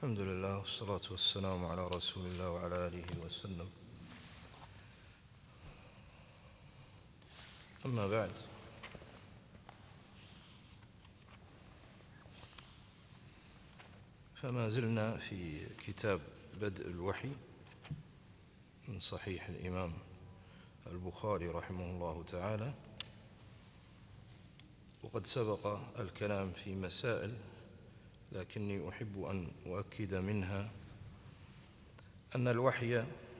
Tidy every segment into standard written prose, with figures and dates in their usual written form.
الحمد لله والصلاة والسلام على رسول الله وعلى آله وسلم. أما بعد، فما زلنا في كتاب بدء الوحي من صحيح الإمام البخاري رحمه الله تعالى، وقد سبق الكلام في مسائل، لكني أحب أن أؤكد منها أن الوحي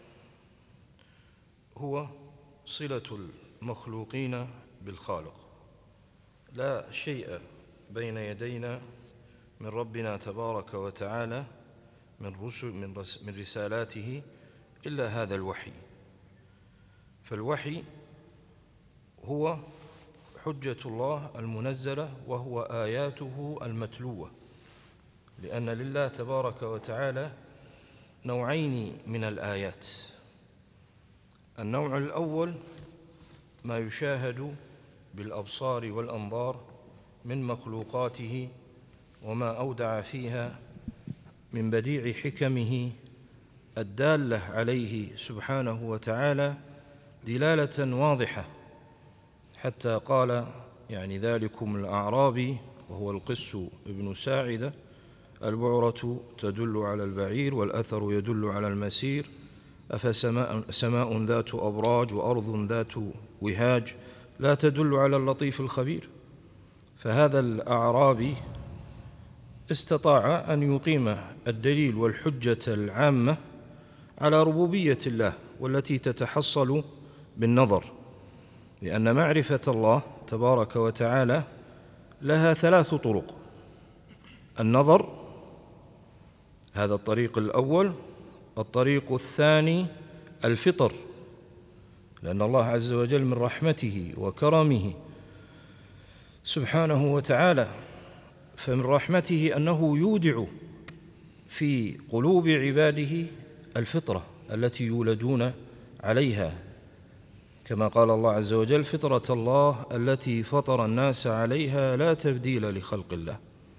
هو صلة المخلوقين بالخالق، لا شيء بين يدينا من ربنا تبارك وتعالى من رسالاته إلا هذا الوحي. فالوحي هو حجة الله المنزلة، وهو آياته المتلوة، لأن لله تبارك وتعالى نوعين من الآيات. النوع الأول ما يشاهد بالأبصار والأنظار من مخلوقاته وما أودع فيها من بديع حكمه الدالة عليه سبحانه وتعالى دلالة واضحة، حتى قال ذلكم الأعرابي وهو القس ابن ساعدة: البعرة تدل على البعير والأثر يدل على المسير، أفسماء ذات أبراج وأرض ذات وهاج لا تدل على اللطيف الخبير. فهذا الأعرابي استطاع أن يقيم الدليل والحجة العامة على ربوبية الله، والتي تتحصل بالنظر، لأن معرفة الله تبارك وتعالى لها 3 طرق: النظر، هذا الطريق الأول. الطريق الثاني الفطر، لأن الله عز وجل من رحمته وكرمه سبحانه وتعالى، فمن رحمته أنه يودع في قلوب عباده الفطرة التي يولدون عليها، كما قال الله عز وجل: فطرة الله التي فطر الناس عليها لا تبديل لخلق الله.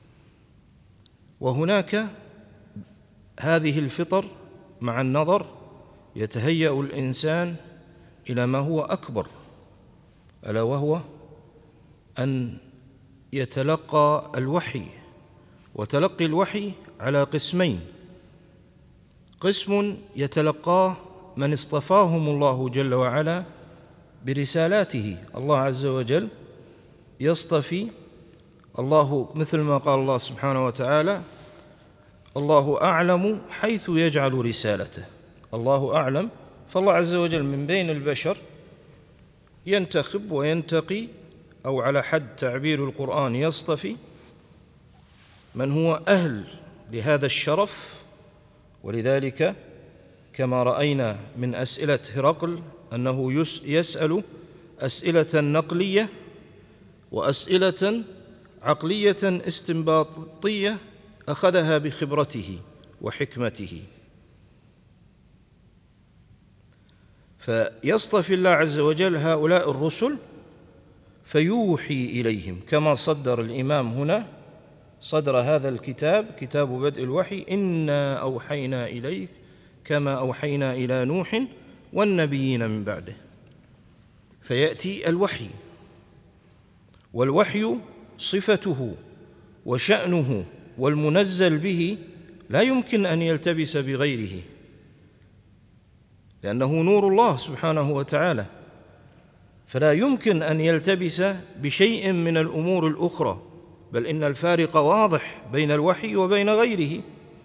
وهناك هذه الفطر مع النظر يتهيأ الإنسان إلى ما هو أكبر، ألا وهو أن يتلقى الوحي. وتلقي الوحي على قسمين: قسم يتلقاه من اصطفاهم الله جل وعلا برسالاته، الله عز وجل يصطفي، الله مثل ما قال الله سبحانه وتعالى: الله أعلم حيث يجعل رسالته. الله أعلم، فالله عز وجل من بين البشر ينتخب وينتقي، أو على حد تعبير القرآن يصطفي من هو أهل لهذا الشرف. ولذلك كما رأينا من أسئلة هرقل أنه يسأل أسئلة نقلية وأسئلة عقلية استنباطية أخذها بخبرته وحكمته. فيصطفي الله عز وجل هؤلاء الرسل فيوحي إليهم، كما صدر الإمام هنا صدر هذا الكتاب، كتاب بدء الوحي: إنا أوحينا إليك كما أوحينا إلى نوح والنبيين من بعده. فيأتي الوحي، والوحي صفته وشأنه والمنزل به لا يمكن أن يلتبس بغيره، لأنه نور الله سبحانه وتعالى، فلا يمكن أن يلتبس بشيء من الأمور الأخرى، بل إن الفارق واضح بين الوحي وبين غيره.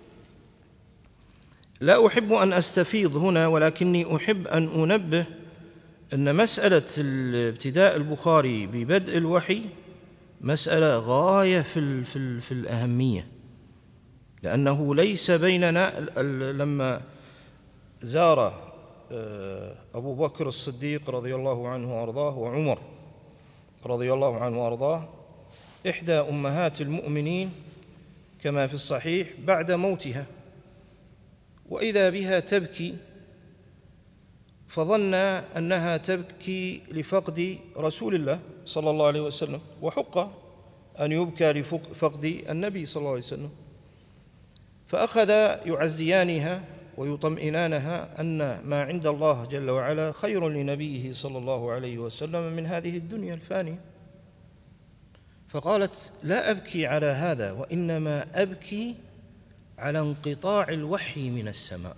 لا أحب أن أستفيض هنا، ولكني أحب أن أنبه أن مسألة ابتداء البخاري ببدء الوحي مسألة غاية في الأهمية، لأنه ليس بيننا. لما زار أبو بكر الصديق رضي الله عنه وأرضاه وعمر رضي الله عنه وأرضاه إحدى أمهات المؤمنين كما في الصحيح بعد موتها، وإذا بها تبكي، فظن أنها تبكي لفقد رسول الله صلى الله عليه وسلم، وحق أن يبكى لفقد النبي صلى الله عليه وسلم. فأخذ يعزيانها ويطمئنانها أن ما عند الله جل وعلا خير لنبيه صلى الله عليه وسلم من هذه الدنيا الفانية. فقالت: لا أبكي على هذا، وإنما أبكي على انقطاع الوحي من السماء.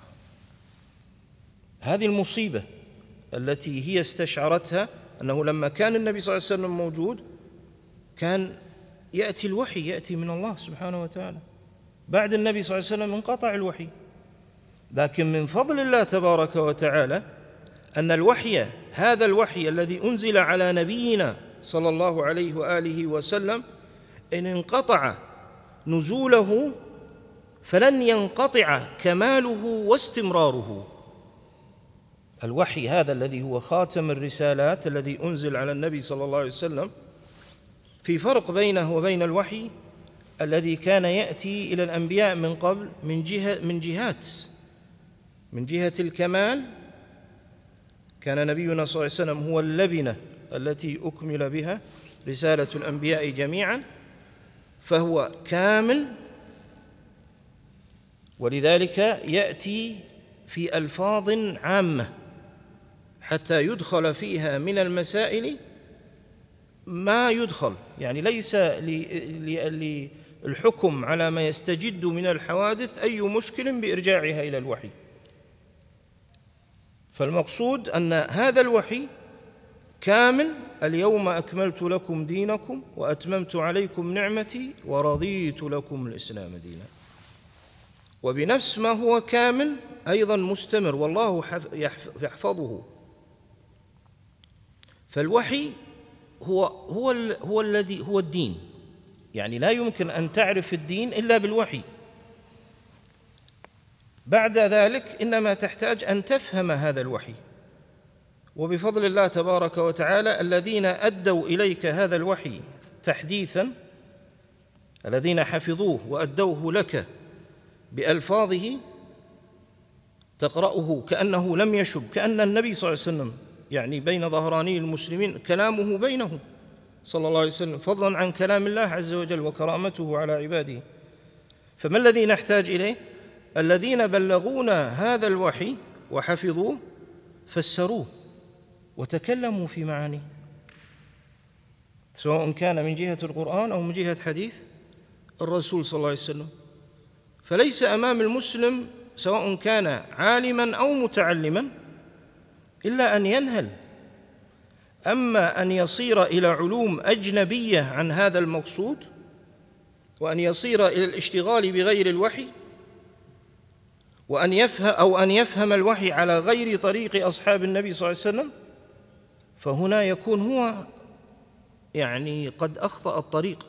هذه المصيبة التي هي استشعرتها، أنه لما كان النبي صلى الله عليه وسلم موجود كان يأتي الوحي، يأتي من الله سبحانه وتعالى. بعد النبي صلى الله عليه وسلم انقطع الوحي، لكن من فضل الله تبارك وتعالى أن الوحي، هذا الوحي الذي أنزل على نبينا صلى الله عليه وآله وسلم، إن انقطع نزوله فلن ينقطع كماله واستمراره. الوحي هذا الذي هو خاتم الرسالات الذي أنزل على النبي صلى الله عليه وسلم، في فرق بينه وبين الوحي الذي كان يأتي إلى الأنبياء من قبل من جهة الكمال. كان نبينا صلى الله عليه وسلم هو اللبنة التي أكمل بها رسالة الأنبياء جميعا، فهو كامل، ولذلك يأتي في ألفاظ عامة حتى يدخل فيها من المسائل ما يدخل، يعني ليس للحكم على ما يستجد من الحوادث أي مشكل بإرجاعها إلى الوحي. فالمقصود أن هذا الوحي كامل: اليوم أكملت لكم دينكم وأتممت عليكم نعمتي ورضيت لكم الإسلام دينا. وبنفس ما هو كامل أيضا مستمر، والله يحفظه. فالوحي هو الذي هو الدين، يعني لا يمكن أن تعرف الدين إلا بالوحي. بعد ذلك إنما تحتاج أن تفهم هذا الوحي، وبفضل الله تبارك وتعالى الذين أدوا إليك هذا الوحي تحديثا، الذين حفظوه وأدوه لك بألفاظه تقرأه كأنه لم يشب، كأن النبي صلى الله عليه وسلم يعني بين ظهراني المسلمين كلامه بينهم صلى الله عليه وسلم، فضلا عن كلام الله عز وجل وكرامته على عباده. فما الذي نحتاج إليه؟ الذين بلغونا هذا الوحي وحفظوه فسروه وتكلموا في معانيه، سواء كان من جهة القرآن أو من جهة حديث الرسول صلى الله عليه وسلم. فليس أمام المسلم سواء كان عالما أو متعلما إلا أن ينهل. أما أن يصير إلى علوم أجنبية عن هذا المقصود، وأن يصير إلى الاشتغال بغير الوحي، أن يفهم الوحي على غير طريق أصحاب النبي صلى الله عليه وسلم، فهنا يكون هو يعني قد أخطأ الطريق،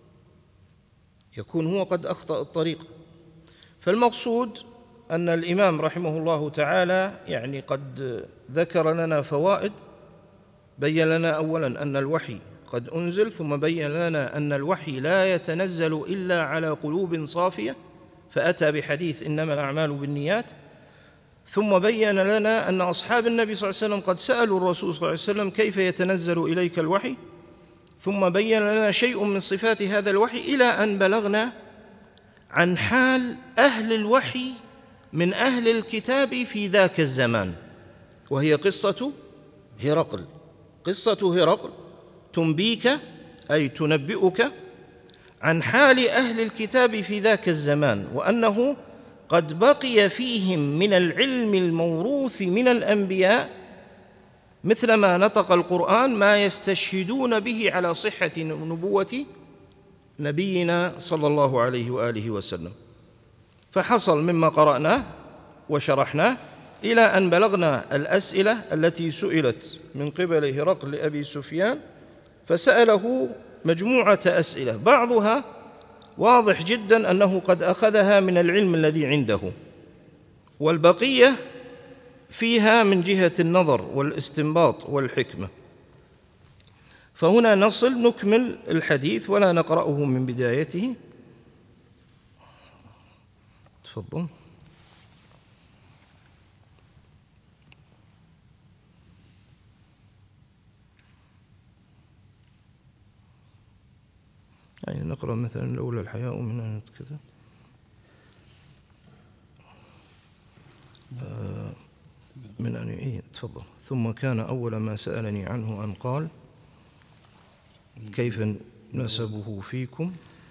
فالمقصود أن الإمام رحمه الله تعالى يعني قد ذكر لنا فوائد. بين لنا أولا أن الوحي قد أنزل، ثم بين لنا أن الوحي لا يتنزل إلا على قلوب صافية، فأتى بحديث إنما الأعمال بالنيات. ثم بين لنا أن أصحاب النبي صلى الله عليه وسلم قد سألوا الرسول صلى الله عليه وسلم كيف يتنزل إليك الوحي، ثم بين لنا شيء من صفات هذا الوحي، إلى أن بلغنا عن حال أهل الوحي من أهل الكتاب في ذاك الزمان، وهي قصة هرقل. قصة هرقل تنبيك أي تنبئك عن حال أهل الكتاب في ذاك الزمان، وأنه قد بقي فيهم من العلم الموروث من الأنبياء مثل ما نطق القرآن ما يستشهدون به على صحة نبوة نبينا صلى الله عليه وآله وسلم. فحصل مما قرأناه وشرحناه إلى أن بلغنا الأسئلة التي سئلت من قبل هرقل لأبي سفيان، فسأله مجموعة أسئلة، بعضها واضح جدا أنه قد أخذها من العلم الذي عنده، والبقية فيها من جهة النظر والاستنباط والحكمة. فهنا نكمل الحديث ولا نقرأه من بدايته. تفضل. يعني نقرأ مثلا لولا الحياء من أن كذا. من أن تفضل. ثم كان أول ما سألني عنه أن قال كيف نسبه فيكم.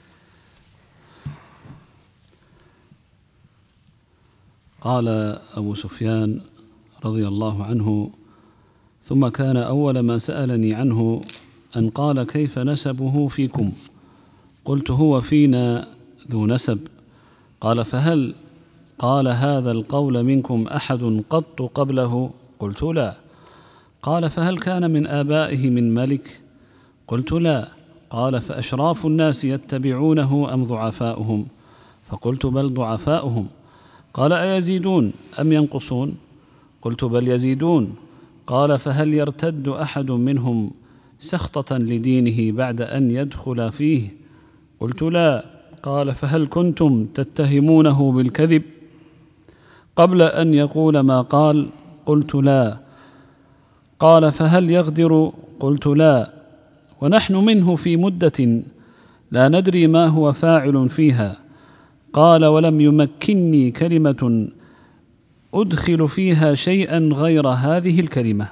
قال أبو سفيان رضي الله عنه: ثم كان أول ما سألني عنه أن قال كيف نسبه فيكم؟ قلت هو فينا ذو نسب. قال فهل قال هذا القول منكم أحد قط قبله؟ قلت لا. قال فهل كان من آبائه من ملك؟ قلت لا. قال فأشراف الناس يتبعونه أم ضعفاؤهم؟ فقلت بل ضعفاؤهم. قال أيزيدون أم ينقصون؟ قلت بل يزيدون. قال فهل يرتد أحد منهم سخطة لدينه بعد أن يدخل فيه؟ قلت لا. قال فهل كنتم تتهمونه بالكذب قبل أن يقول ما قال؟ قلت لا. قال فهل يغدر؟ قلت لا. ونحن منه في مدة لا ندري ما هو فاعل فيها. قال ولم يمكنني كلمة أدخل فيها شيئا غير هذه الكلمة.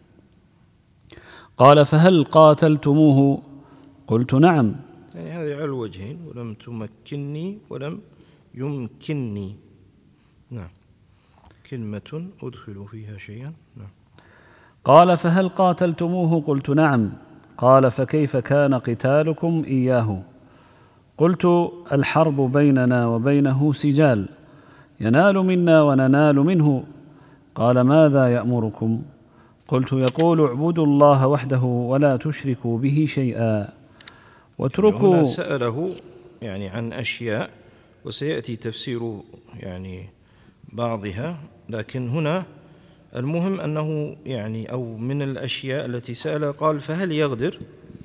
قال فهل قاتلتموه؟ قلت نعم. يعني هذه على الوجهين، ولم تمكنني ولم يمكنني. نعم، كلمة أدخل فيها شيئا. نعم. قال فهل قاتلتموه؟ قلت نعم. قال فكيف كان قتالكم إياه؟ قلت الحرب بيننا وبينه سجال، ينال منا وننال منه. قال ماذا يأمركم؟ قلت يقول اعبدوا الله وحده ولا تشركوا به شيئا واتركوا. هنا سأله يعني عن أشياء وسيأتي تفسير يعني بعضها، لكن هنا المهم أنه يعني أو من الأشياء التي سأل قال فهل يغدر؟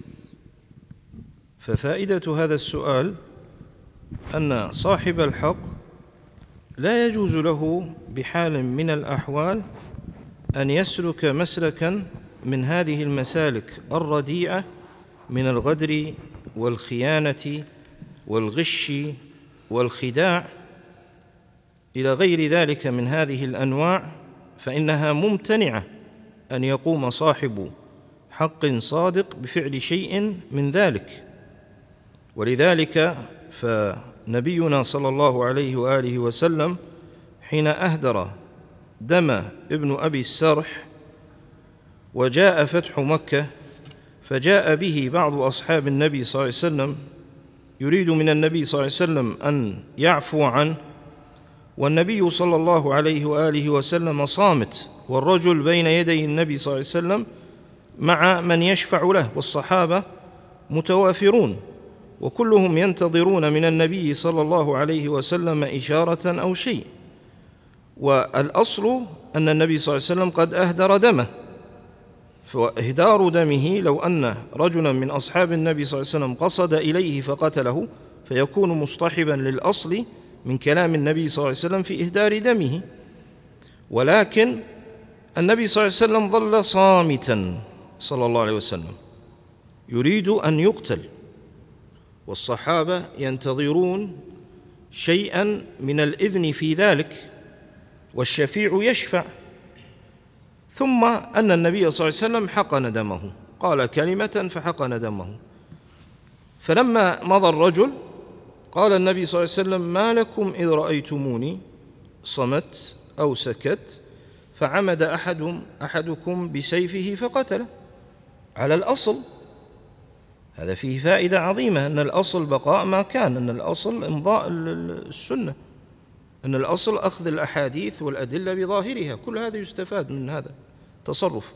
ففائدة هذا السؤال أن صاحب الحق لا يجوز له بحال من الأحوال أن يسلك مسلكا من هذه المسالك الرديئة من الغدر والخيانة والغش والخداع إلى غير ذلك من هذه الأنواع، فإنها ممتنعة أن يقوم صاحب حق صادق بفعل شيء من ذلك. ولذلك فنبينا صلى الله عليه وآله وسلم حين أهدر دم ابن أبي السرح وجاء فتح مكة، فجاء به بعض أصحاب النبي صلى الله عليه وسلم يريد من النبي صلى الله عليه وسلم أن يعفو عنه، والنبي صلى الله عليه وآله وسلم صامت، والرجل بين يدي النبي صلى الله عليه وسلم مع من يشفع له، والصحابة متوافرون وكلهم ينتظرون من النبي صلى الله عليه وسلم إشارة أو شيء. والأصل أن النبي صلى الله عليه وسلم قد أهدر دمه، فإهدار دمه لو أن رجلا من أصحاب النبي صلى الله عليه وسلم قصد إليه فقتله فيكون مصطحبا للأصل من كلام النبي صلى الله عليه وسلم في إهدار دمه. ولكن النبي صلى الله عليه وسلم ظل صامتا صلى الله عليه وسلم يريد أن يقتل، والصحابة ينتظرون شيئا من الإذن في ذلك، والشفيع يشفع. ثم أن النبي صلى الله عليه وسلم حقن دمه، قال كلمة فحقن دمه. فلما مضى الرجل قال النبي صلى الله عليه وسلم ما لكم إذ رأيتموني صمت أو سكت فعمد أحدكم بسيفه فقتله؟ على الأصل. هذا فيه فائدة عظيمة، أن الأصل بقاء ما كان، أن الأصل إمضاء السنة، أن الأصل أخذ الأحاديث والأدلة بظاهرها. كل هذا يستفاد من هذا تصرف.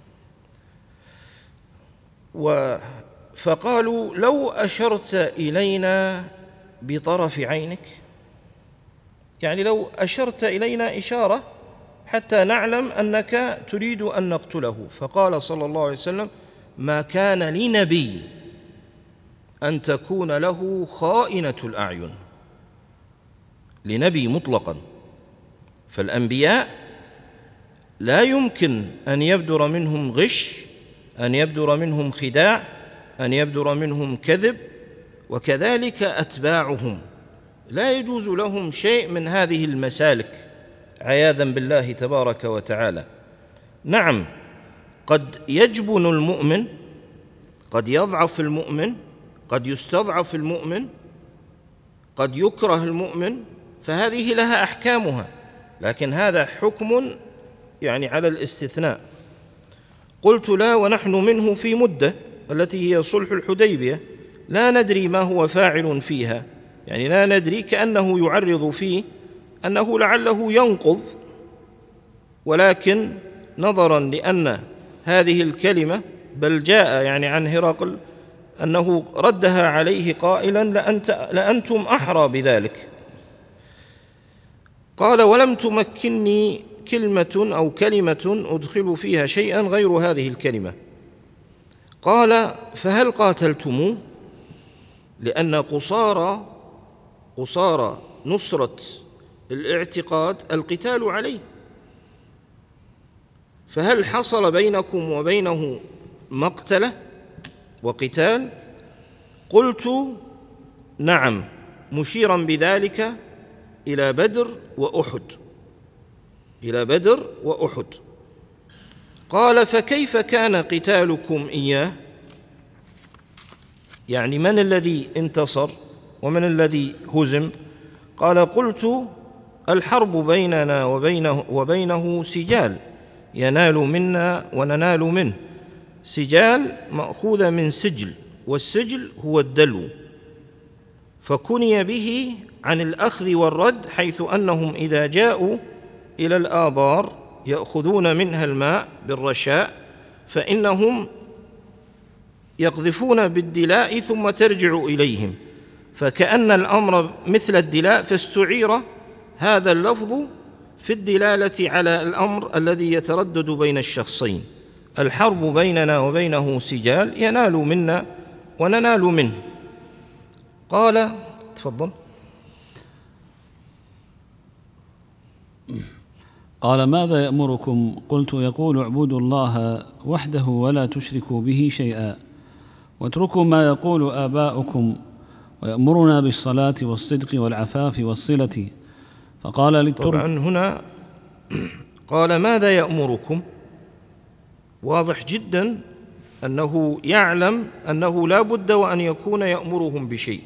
فقالوا لو أشرت إلينا بطرف عينك، يعني لو أشرت إلينا إشارة حتى نعلم أنك تريد أن نقتله. فقال صلى الله عليه وسلم ما كان لنبي أن تكون له خائنة الأعين، لنبي مطلقا. فالأنبياء لا يمكن أن يبدر منهم غش، أن يبدر منهم خداع، أن يبدر منهم كذب. وكذلك أتباعهم لا يجوز لهم شيء من هذه المسالك عياذا بالله تبارك وتعالى. نعم، قد يجبن المؤمن، قد يضعف المؤمن، قد يستضعف المؤمن، قد يكره المؤمن، فهذه لها أحكامها، لكن هذا حكم يعني على الاستثناء. قلت لا، ونحن منه في مدة التي هي صلح الحديبية لا ندري ما هو فاعل فيها، يعني لا ندري، كأنه يعرض فيه أنه لعله ينقض، ولكن نظرا لأن هذه الكلمة بل جاء يعني عن هرقل أنه ردها عليه قائلا لأنتم أحرى بذلك. قال ولم تمكنني كلمة أو كلمة أدخل فيها شيئا غير هذه الكلمة. قال فهل قاتلتموه؟ لأن قصارى نصرة الاعتقاد القتال عليه، فهل حصل بينكم وبينه مقتلة وقتال؟ قلت نعم، مشيرا بذلك إلى بدر وأحد. قال فكيف كان قتالكم إياه؟ يعني من الذي انتصر ومن الذي هزم؟ قال قلت الحرب بيننا وبينه سجال، ينال منا وننال منه. سجال مأخوذة من سجل، والسجل هو الدلو، فكني به عن الأخذ والرد، حيث أنهم إذا جاءوا إلى الآبار يأخذون منها الماء بالرشاء، فإنهم يقذفون بالدلاء ثم ترجع إليهم، فكأن الأمر مثل الدلاء، فاستعير هذا اللفظ في الدلالة على الأمر الذي يتردد بين الشخصين. الحرب بيننا وبينه سجال، ينال منا وننال منه. قال تفضل. قال ماذا يأمركم؟ قلت يقول اعبدوا الله وحده ولا تشركوا به شيئا، واتركوا ما يقول آباؤكم، ويأمرنا بالصلاة والصدق والعفاف والصلة. فقال للترك. طبعا هنا قال ماذا يأمركم، واضح جدا أنه يعلم أنه لا بد وأن يكون يأمرهم بشيء،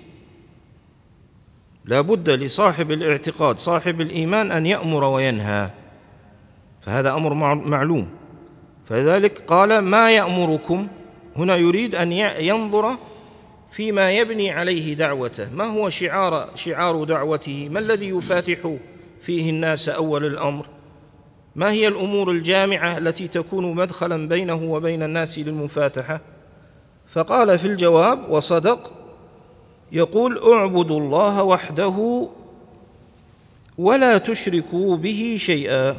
لا بد لصاحب الاعتقاد صاحب الإيمان أن يأمر وينهى، فهذا أمر معلوم. فذلك قال ما يأمركم، هنا يريد أن ينظر فيما يبني عليه دعوته، ما هو شعار دعوته، ما الذي يفاتح فيه الناس أول الأمر، ما هي الأمور الجامعة التي تكون مدخلا بينه وبين الناس للمفاتحة. فقال في الجواب وصدق، يقول اعبدوا الله وحده ولا تشركوا به شيئا.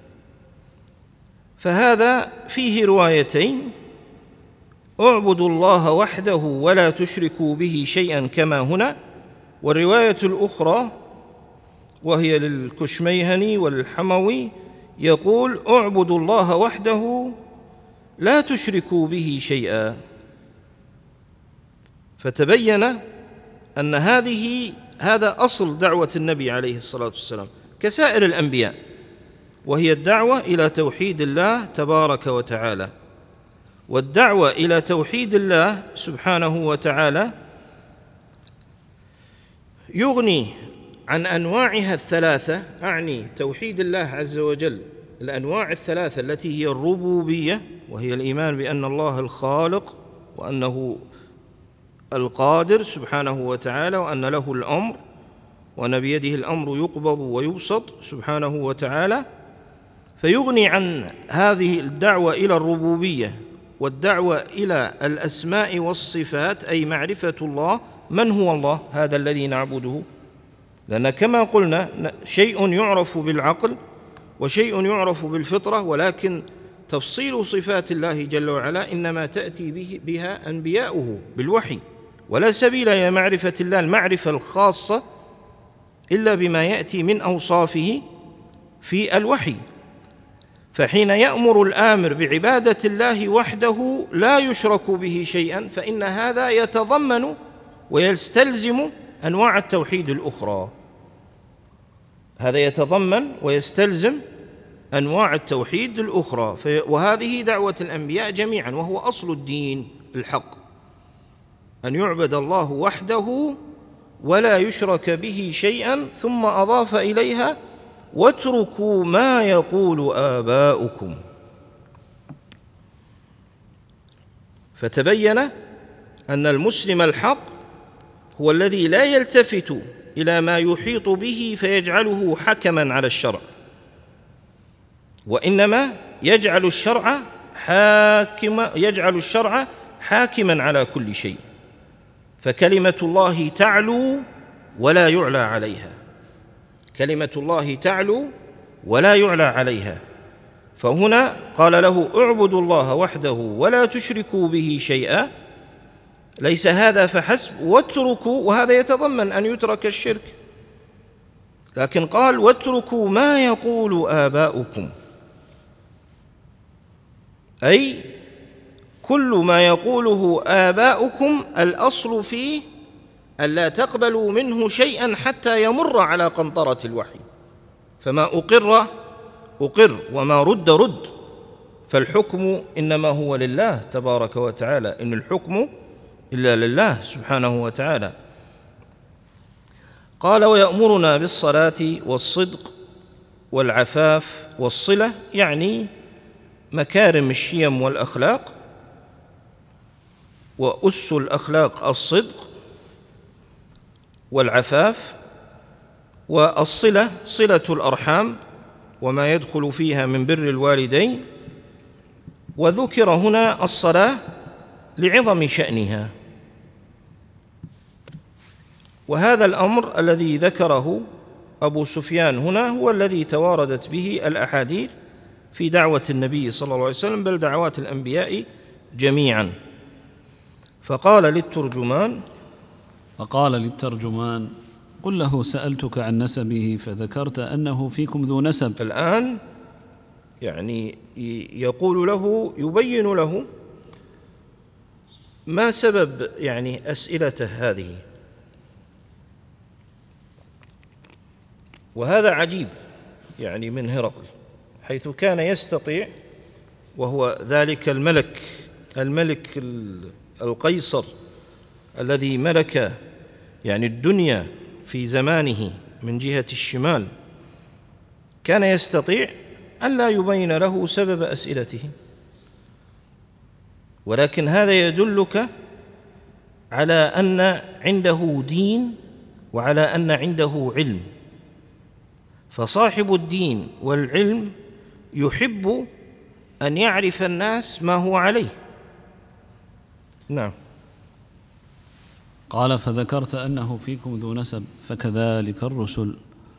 فهذا فيه روايتين، اعبدوا الله وحده ولا تشركوا به شيئا كما هنا، والرواية الأخرى وهي للكشميهني والحموي يقول اعبدوا الله وحده لا تشركوا به شيئا. فتبين أن هذا أصل دعوة النبي عليه الصلاة والسلام كسائر الأنبياء، وهي الدعوة إلى توحيد الله تبارك وتعالى. والدعوة إلى توحيد الله سبحانه وتعالى يغني عن أنواعها الثلاثة، أعني توحيد الله عز وجل الأنواع الثلاثة التي هي الربوبية، وهي الإيمان بأن الله الخالق وأنه القادر سبحانه وتعالى، وأن له الأمر وأن بيده الأمر يقبض ويبسط سبحانه وتعالى. فيغني عن هذه الدعوة إلى الربوبية والدعوة إلى الأسماء والصفات، أي معرفة الله، من هو الله هذا الذي نعبده، لأن كما قلنا شيء يعرف بالعقل وشيء يعرف بالفطرة، ولكن تفصيل صفات الله جل وعلا إنما تأتي بها أنبياؤه بالوحي، ولا سبيل إلى معرفة الله المعرفة الخاصة إلا بما يأتي من أوصافه في الوحي. فحين يأمر الآمر بعبادة الله وحده لا يشرك به شيئا، فإن هذا يتضمن ويستلزم أنواع التوحيد الأخرى. هذا يتضمن ويستلزم أنواع التوحيد الأخرى، وهذه دعوة الأنبياء جميعا، وهو أصل الدين الحق، أن يعبد الله وحده ولا يشرك به شيئا، ثم أضاف إليها واتركوا ما يقول آباؤكم. فتبين أن المسلم الحق هو الذي لا يلتفت إلى ما يحيط به فيجعله حكما على الشرع، وإنما يجعل الشرع حاكما على كل شيء، فكلمة الله تعلو ولا يعلى عليها، كلمة الله تعلو ولا يعلى عليها. فهنا قال له اعبدوا الله وحده ولا تشركوا به شيئا، ليس هذا فحسب، واتركوا، وهذا يتضمن أن يترك الشرك، لكن قال واتركوا ما يقول آباؤكم، أي كل ما يقوله آباؤكم الأصل فيه ألا تقبلوا منه شيئا حتى يمر على قنطرة الوحي، فما أقر وما رد، فالحكم إنما هو لله تبارك وتعالى، إن الحكم إلا لله سبحانه وتعالى. قال ويأمرنا بالصلاة والصدق والعفاف والصلة، يعني مكارم الشيم والأخلاق، وأس الأخلاق الصدق والعفاف، والصلة صلة الأرحام وما يدخل فيها من بر الوالدين، وذكر هنا الصلاة لعظم شأنها. وهذا الأمر الذي ذكره أبو سفيان هنا هو الذي تواردت به الأحاديث في دعوة النبي صلى الله عليه وسلم، بل دعوات الأنبياء جميعا. فقال للترجمان قل له سألتك عن نسبه فذكرت أنه فيكم ذو نسب. الآن يعني يقول له، يبين له ما سبب يعني أسئلته هذه، وهذا عجيب يعني من هرقل، حيث كان يستطيع، وهو ذلك الملك القيصر الذي ملك يعني الدنيا في زمانه من جهة الشمال، كان يستطيع أن لا يبين له سبب أسئلته، ولكن هذا يدلك على أن عنده دين وعلى أن عنده علم. فصاحب الدين والعلم يحب أن يعرف الناس ما هو عليه. نعم. قال فذكرت أنه فيكم ذو نسب، فكذلك الرسل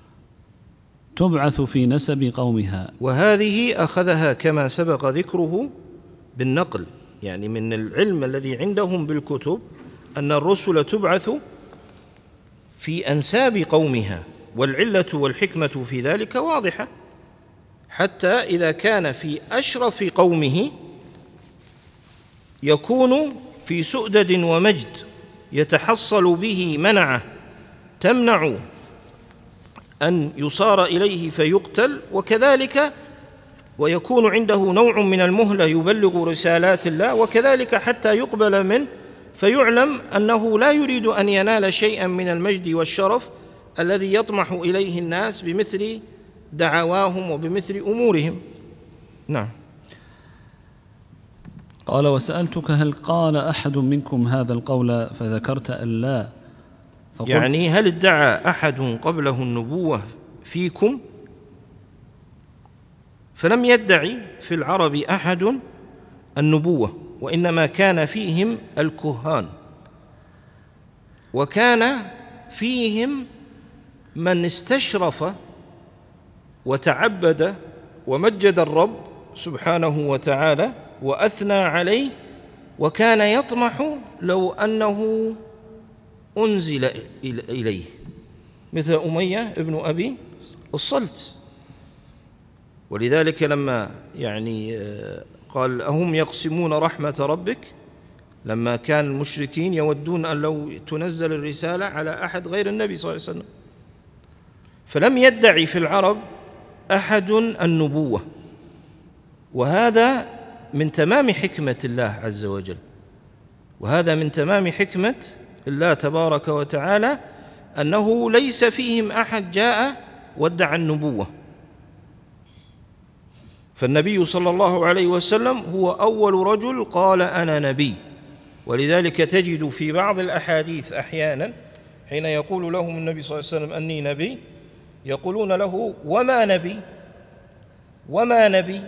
تبعث في نسب قومها. وهذه أخذها كما سبق ذكره بالنقل، يعني من العلم الذي عندهم بالكتب أن الرسل تبعث في أنساب قومها، والعلة والحكمة في ذلك واضحة، حتى إذا كان في أشرف قومه يكون في سؤدد ومجد يتحصل به منعه تمنع أن يصار إليه فيقتل، وكذلك ويكون عنده نوع من المهلة يبلغ رسالات الله، وكذلك حتى يقبل منه فيعلم أنه لا يريد أن ينال شيئا من المجد والشرف الذي يطمح إليه الناس بمثل دعواهم وبمثل أمورهم. نعم. قال وسألتك هل قال أحد منكم هذا القول فذكرت أن لا، يعني هل ادعى أحد قبله النبوة فيكم؟ فلم يدعي في العرب أحد النبوة، وإنما كان فيهم الكهان، وكان فيهم من استشرف وتعبد ومجد الرب سبحانه وتعالى وأثنى عليه، وكان يطمح لو أنه أنزل إليه، مثل أمية ابن أبي الصلت. ولذلك لما يعني قال أهم يقسمون رحمة ربك، لما كان المشركين يودون أن لو تنزل الرسالة على أحد غير النبي صلى الله عليه وسلم، فلم يدعي في العرب أحد النبوة، وهذا من تمام حكمة الله عز وجل، وهذا من تمام حكمة الله تبارك وتعالى، أنه ليس فيهم أحد جاء وادعى النبوة. فالنبي صلى الله عليه وسلم هو أول رجل قال أنا نبي، ولذلك تجد في بعض الأحاديث أحيانا حين يقول لهم النبي صلى الله عليه وسلم أني نبي يقولون له وما نبي، وما نبي،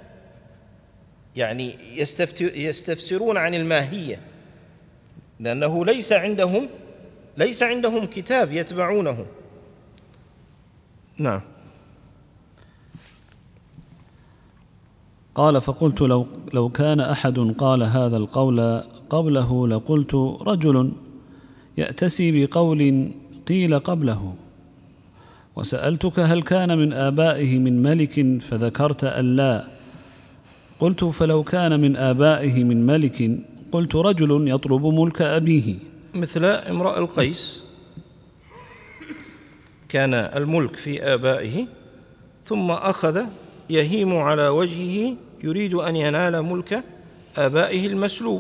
يعني يستفسرون عن الماهية، لأنه ليس عندهم كتاب يتبعونه. نعم. قال فقلت لو كان أحد قال هذا القول قبله لقلت رجل يأتسي بقول قيل قبله، وسألتك هل كان من آبائه من ملك فذكرت أن لا، قلت فلو كان من آبائه من ملك قلت رجل يطلب ملك أبيه. مثل امرأ القيس، كان الملك في آبائه ثم أخذ يهيم على وجهه يريد أن ينال ملك آبائه المسلوب.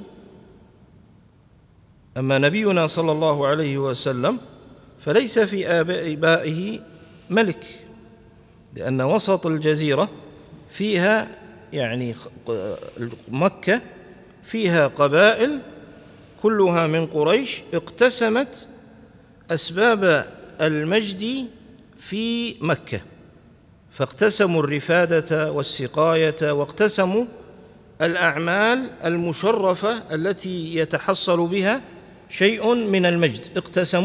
أما نبينا صلى الله عليه وسلم فليس في آبائه ملك، لأن وسط الجزيرة فيها يعني مكة فيها قبائل كلها من قريش اقتسمت أسباب المجد في مكة، فاقتسموا الرفادة والسقاية، واقتسموا الأعمال المشرفة التي يتحصل بها شيء من المجد،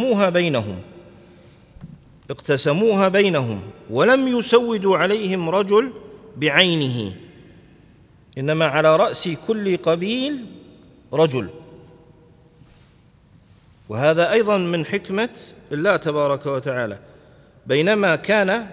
اقتسموها بينهم، ولم يسودوا عليهم رجل بعينه، إنما على رأس كل قبيل رجل. وهذا أيضا من حكمة الله تبارك وتعالى. بينما كان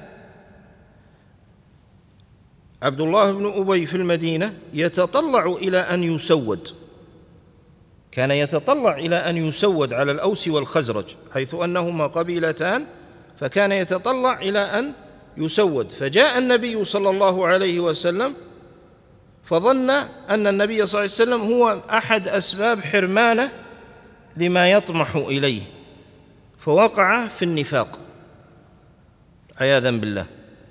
عبد الله بن أبي في المدينة يتطلع إلى أن يسود، كان يتطلع إلى أن يسود على الأوس والخزرج، حيث أنهما قبيلتان، فكان يتطلع إلى أن يسود. فجاء النبي صلى الله عليه وسلم فظن أن النبي صلى الله عليه وسلم هو أحد أسباب حرمانه لما يطمح إليه، فوقع في النفاق عياذا بالله.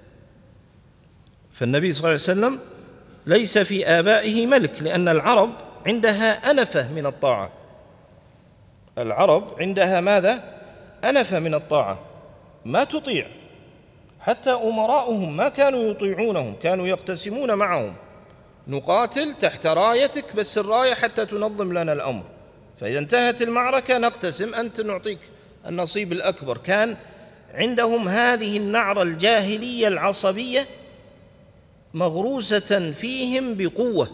فالنبي صلى الله عليه وسلم ليس في آبائه ملك، لأن العرب عندها أنفة من الطاعة. العرب عندها ماذا؟ أنفة من الطاعة، ما تطيع، حتى أمراؤهم ما كانوا يطيعونهم، كانوا يقتسمون معهم، نقاتل تحت رايتك بس الراية حتى تنظم لنا الأمر، فإذا انتهت المعركة نقتسم، أنت نعطيك النصيب الأكبر. كان عندهم هذه النعرة الجاهلية العصبية مغروسة فيهم بقوة.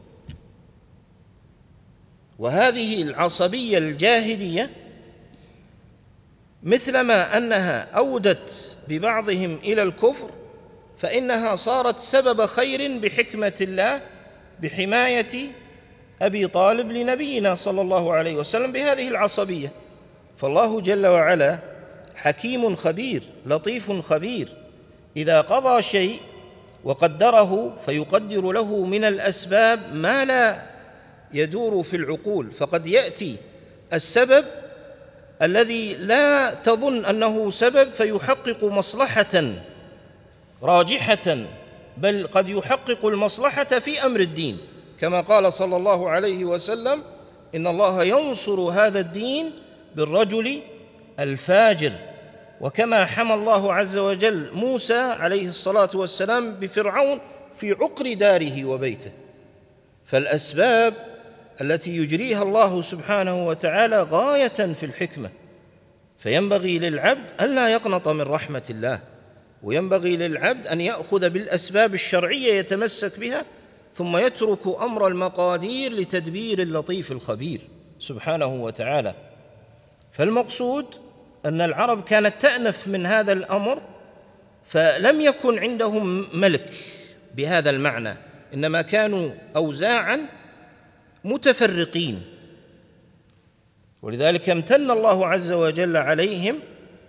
وهذه العصبية الجاهلية مثلما أنها أودت ببعضهم إلى الكفر، فإنها صارت سبب خير بحكمة الله بحماية أبي طالب لنبينا صلى الله عليه وسلم بهذه العصبية. فالله جل وعلا حكيم خبير لطيف خبير، إذا قضى شيء وقدره فيقدر له من الأسباب ما لا يدور في العقول. فقد يأتي السبب الذي لا تظن أنه سبب فيحقق مصلحة راجحة، بل قد يحقق المصلحة في أمر الدين، كما قال صلى الله عليه وسلم إن الله ينصر هذا الدين بالرجل الفاجر، وكما حمى الله عز وجل موسى عليه الصلاة والسلام بفرعون في عقر داره وبيته. فالأسباب التي يجريها الله سبحانه وتعالى غاية في الحكمة، فينبغي للعبد أن لا يقنط من رحمة الله، وينبغي للعبد أن يأخذ بالأسباب الشرعية يتمسك بها، ثم يترك أمر المقادير لتدبير اللطيف الخبير سبحانه وتعالى. فالمقصود أن العرب كانت تأنف من هذا الأمر، فلم يكن عندهم ملك بهذا المعنى، إنما كانوا أوزاعا متفرقين. ولذلك امتن الله عز وجل عليهم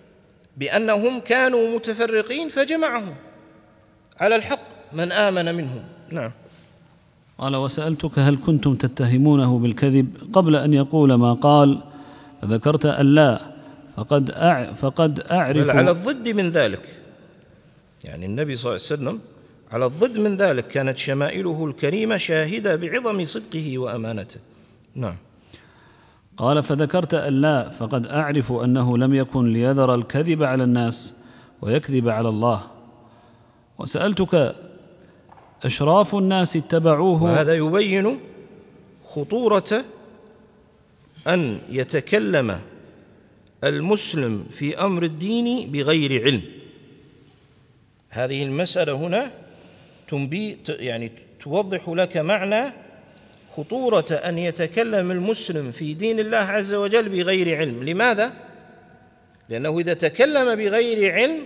بأنهم كانوا متفرقين فجمعهم على الحق من آمن منهم. نعم. قال: وسألتك هل كنتم تتهمونه بالكذب قبل أن يقول ما قال، فذكرت أن لا، فقد أعرف. بل على الضد من ذلك، يعني النبي صلى الله عليه وسلم على الضد من ذلك كانت شمائله الكريمة شاهدة بعظم صدقه وأمانته. نعم. قال: فذكرت أن لا، فقد أعرف أنه لم يكن ليذر الكذب على الناس ويكذب على الله. وسألتك أشراف الناس اتبعوه. وهذا يبين خطورة أن يتكلم المسلم في أمر الدين بغير علم. هذه المسألة هنا يعني توضح لك معنى خطورة أن يتكلم المسلم في دين الله عز وجل بغير علم. لماذا؟ لأنه إذا تكلم بغير علم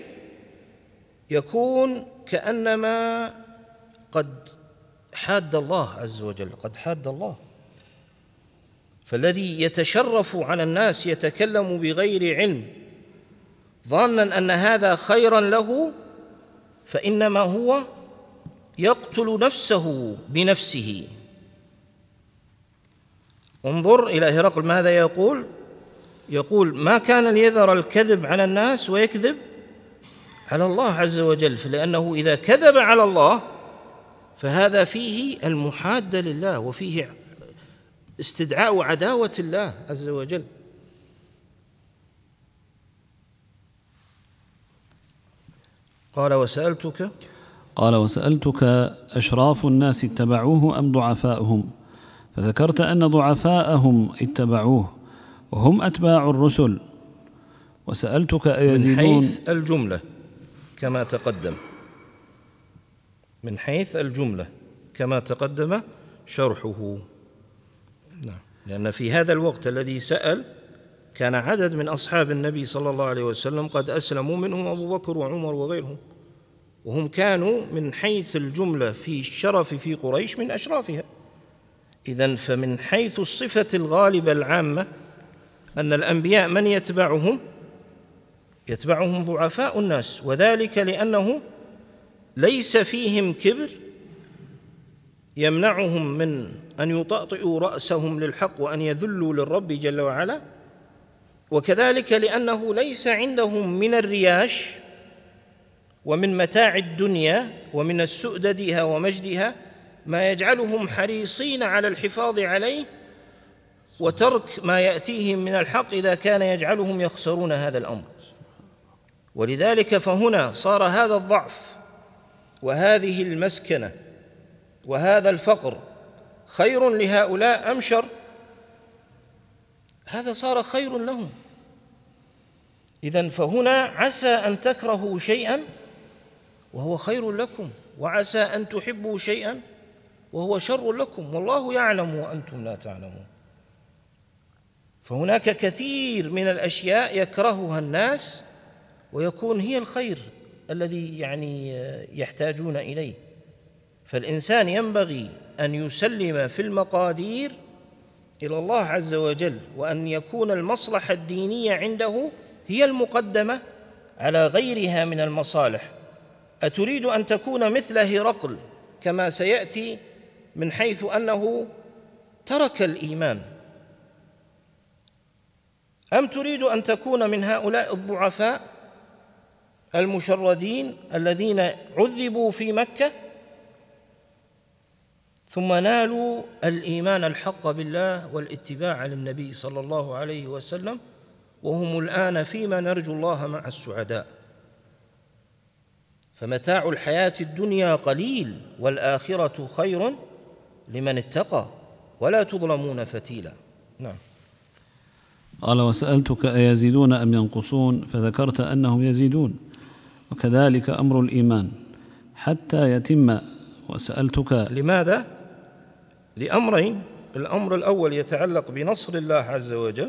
يكون كأنما قد حاد الله عز وجل، قد حاد الله. فالذي يتشرف على الناس يتكلم بغير علم ظانا أن هذا خيرا له، فإنما هو يقتل نفسه بنفسه. انظر إلى هرقل ماذا يقول ما كان ليذر الكذب على الناس ويكذب على الله عز وجل، لأنه إذا كذب على الله فهذا فيه المحادة لله وفيه استدعاء عداوة الله عز وجل. قال: وسألتك أشراف الناس اتبعوه أم ضعفاؤهم؟ فذكرت أن ضعفاءهم اتبعوه وهم أتباع الرسل. وسألتك أيزيدون؟ من حيث الجملة كما تقدم، من حيث الجملة كما تقدم شرحه. نعم. لأن في هذا الوقت الذي سأل كان عدد من أصحاب النبي صلى الله عليه وسلم قد أسلموا، منهم أبو بكر وعمر وغيرهم، وهم كانوا من حيث الجملة في الشرف في قريش من أشرافها. إذن فمن حيث الصفة الغالبة العامة أن الأنبياء من يتبعهم ضعفاء الناس، وذلك لأنه ليس فيهم كبر يمنعهم من أن يطأطئوا رأسهم للحق وأن يذلوا للرب جل وعلا، وكذلك لأنه ليس عندهم من الرياش ومن متاع الدنيا ومن السؤددها ومجدها ما يجعلهم حريصين على الحفاظ عليه وترك ما يأتيهم من الحق إذا كان يجعلهم يخسرون هذا الأمر. ولذلك فهنا صار هذا الضعف وهذه المسكنة وهذا الفقر خير لهؤلاء أم شر؟ هذا صار خير لهم. إذن فهنا عسى أن تكرهوا شيئا وهو خير لكم، وعسى أن تحبوا شيئا وهو شر لكم، والله يعلم وأنتم لا تعلمون. فهناك كثير من الأشياء يكرهها الناس ويكون هي الخير الذي يعني يحتاجون إليه. فالإنسان ينبغي أن يسلم في المقادير إلى الله عز وجل، وأن يكون المصلحة الدينية عنده هي المقدمة على غيرها من المصالح. أتريد أن تكون مثل هرقل كما سيأتي، من حيث أنه ترك الإيمان، أم تريد أن تكون من هؤلاء الضعفاء المشردين الذين عذبوا في مكة ثم نالوا الإيمان الحق بالله والاتباع للنبي صلى الله عليه وسلم، وهم الآن فيما نرجو الله مع السعداء؟ فمتاع الحياة الدنيا قليل والآخرة خير لمن اتقى ولا تظلمون فتيلا. نعم. قال: وسألتك أيزيدون أم ينقصون؟ فذكرت أنهم يزيدون، وكذلك أمر الإيمان حتى يتم. وسألتك لماذا؟ لأمرين: الأمر الأول يتعلق بنصر الله عز وجل،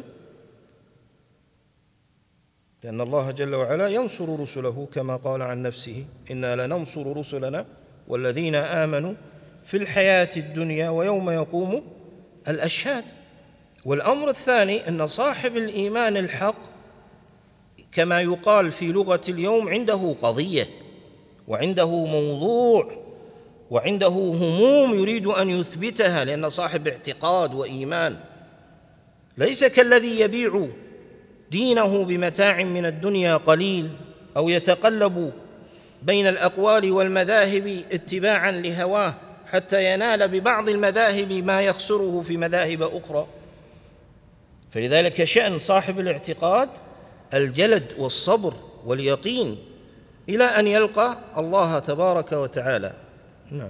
لأن الله جل وعلا ينصر رسله كما قال عن نفسه: إنا لننصر رسلنا والذين آمنوا في الحياة الدنيا ويوم يقوم الأشهاد. والأمر الثاني أن صاحب الإيمان الحق كما يقال في لغة اليوم عنده قضية وعنده موضوع وعنده هموم يريد أن يثبتها، لأن صاحب اعتقاد وإيمان، ليس كالذي يبيع دينه بمتاع من الدنيا قليل أو يتقلب بين الأقوال والمذاهب اتباعا لهواه حتى ينال ببعض المذاهب ما يخسره في مذاهب أخرى. فلذلك شأن صاحب الاعتقاد الجلد والصبر واليقين إلى أن يلقى الله تبارك وتعالى. نعم.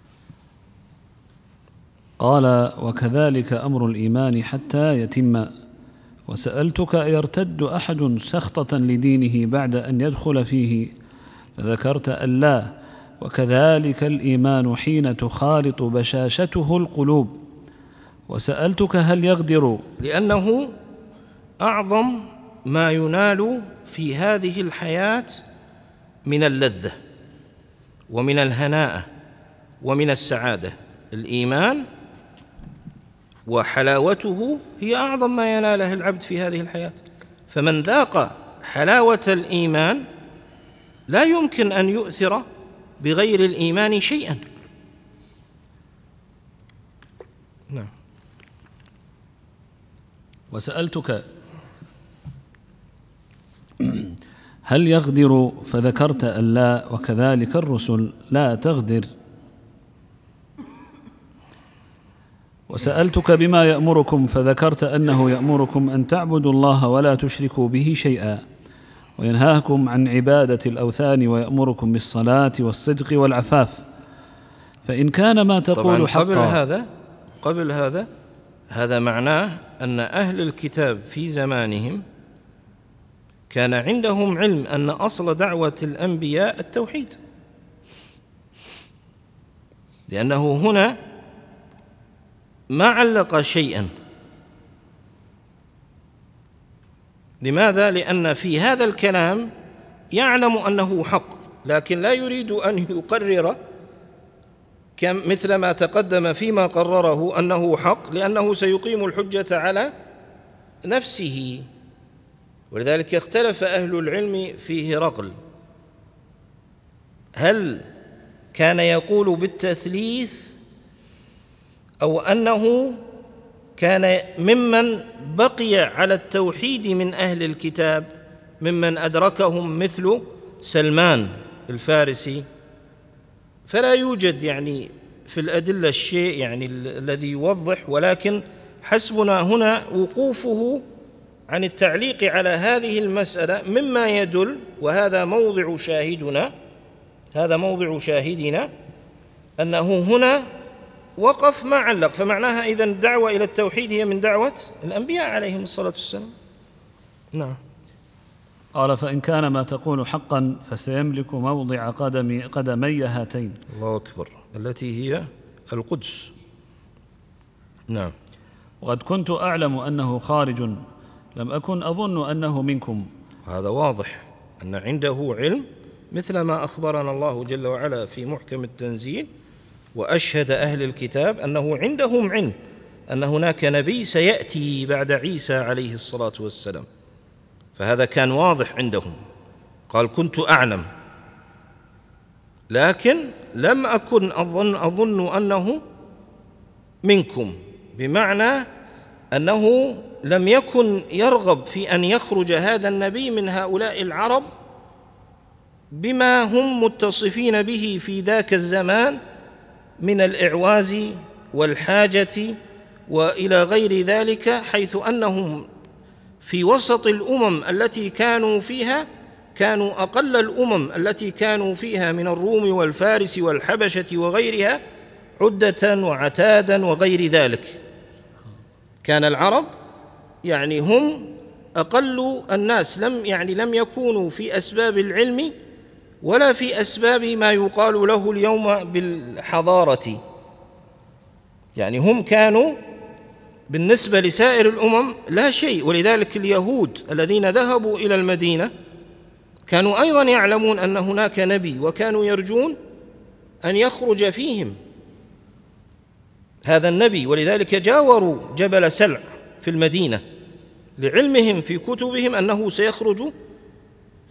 قال: وكذلك أمر الإيمان حتى يتم. وسألتك: يرتد أحد سخطة لدينه بعد أن يدخل فيه؟ فذكرت أن لا، وكذلك الإيمان حين تخالط بشاشته القلوب. وسألتك: هل يغدر؟ لأنه أعظم ما ينال في هذه الحياة من اللذة ومن الهناء ومن السعادة. الإيمان وحلاوته هي أعظم ما يناله العبد في هذه الحياة. فمن ذاق حلاوة الإيمان لا يمكن أن يؤثر بغير الإيمان شيئا. نعم. وسألتك: هل يغدر؟ فذكرت أن لا، وكذلك الرسل لا تغدر. وسألتك: بما يأمركم؟ فذكرت أنه يأمركم أن تعبدوا الله ولا تشركوا به شيئا، وينهاكم عن عبادة الأوثان، ويأمركم بالصلاة والصدق والعفاف. فإن كان ما تقول حقا. قبل هذا معناه أن أهل الكتاب في زمانهم كان عندهم علم أن أصل دعوة الأنبياء التوحيد، لأنه هنا ما علق شيئا. لماذا؟ لأن في هذا الكلام يعلم أنه حق، لكن لا يريد أن يقرر مثل ما تقدم فيما قرره أنه حق، لأنه سيقيم الحجة على نفسه. ولذلك اختلف أهل العلم في هرقل، هل كان يقول بالتثليث أو أنه كان ممن بقي على التوحيد من أهل الكتاب، ممن أدركهم مثل سلمان الفارسي. فلا يوجد يعني في الأدلة الشيء يعني الذي يوضح، ولكن حسبنا هنا وقوفه عن التعليق على هذه المسألة مما يدل، وهذا موضع شاهدنا أنه هنا وقف ما علق. فمعناها إذن الدعوة إلى التوحيد هي من دعوة الأنبياء عليهم الصلاة والسلام. نعم. قال: فإن كان ما تقول حقا فسيملك موضع قدمي هاتين. الله أكبر، التي هي القدس. نعم. وقد كنت أعلم أنه خارج، لم أكن أظن أنه منكم. هذا واضح أن عنده علم مثل ما أخبرنا الله جل وعلا في محكم التنزيل، وأشهد أهل الكتاب أنه عندهم علم أن هناك نبي سيأتي بعد عيسى عليه الصلاة والسلام. فهذا كان واضح عندهم. قال: كنت أعلم، لكن لم أكن أظن أنه منكم، بمعنى أنه لم يكن يرغب في أن يخرج هذا النبي من هؤلاء العرب بما هم متصفين به في ذاك الزمان من الإعواز والحاجة وإلى غير ذلك، حيث أنهم في وسط الأمم التي كانوا فيها كانوا أقل الأمم التي كانوا فيها من الروم والفارس والحبشة وغيرها عدة وعتادا وغير ذلك. كان العرب يعني هم أقل الناس، لم يكونوا في أسباب العلم ولا في أسباب ما يقال له اليوم بالحضارة. يعني هم كانوا بالنسبة لسائر الأمم لا شيء. ولذلك اليهود الذين ذهبوا إلى المدينة كانوا أيضا يعلمون أن هناك نبي، وكانوا يرجون أن يخرج فيهم هذا النبي، ولذلك جاوروا جبل سلع في المدينة، لعلمهم في كتبهم أنه سيخرج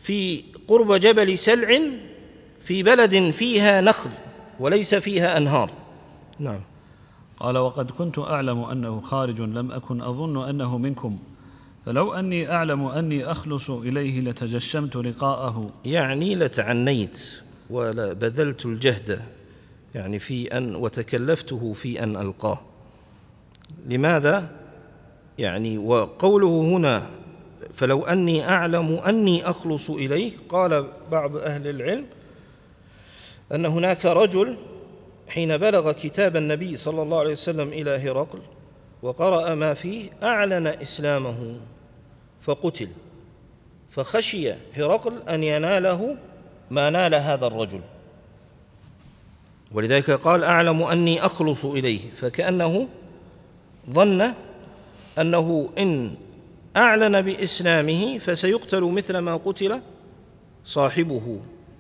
في قرب جبل سلع في بلد فيها نخل وليس فيها أنهار. نعم. قال: وقد كنت أعلم أنه خارج لم أكن أظن أنه منكم، فلو أني أعلم أني أخلص إليه لتجشمت لقاءه. يعني لتعنيت وبذلت الجهد يعني في أن وتكلفته في أن ألقاه. لماذا؟ يعني وقوله هنا فلو أني أعلم أني أخلص إليه، قال بعض أهل العلم أن هناك رجل حين بلغ كتاب النبي صلى الله عليه وسلم إلى هرقل وقرأ ما فيه أعلن إسلامه فقتل، فخشي هرقل أن يناله ما نال هذا الرجل، ولذلك قال أعلم أني أخلص إليه، فكأنه ظن أنه إن أعلن بإسلامه فسيقتل مثل ما قتل صاحبه،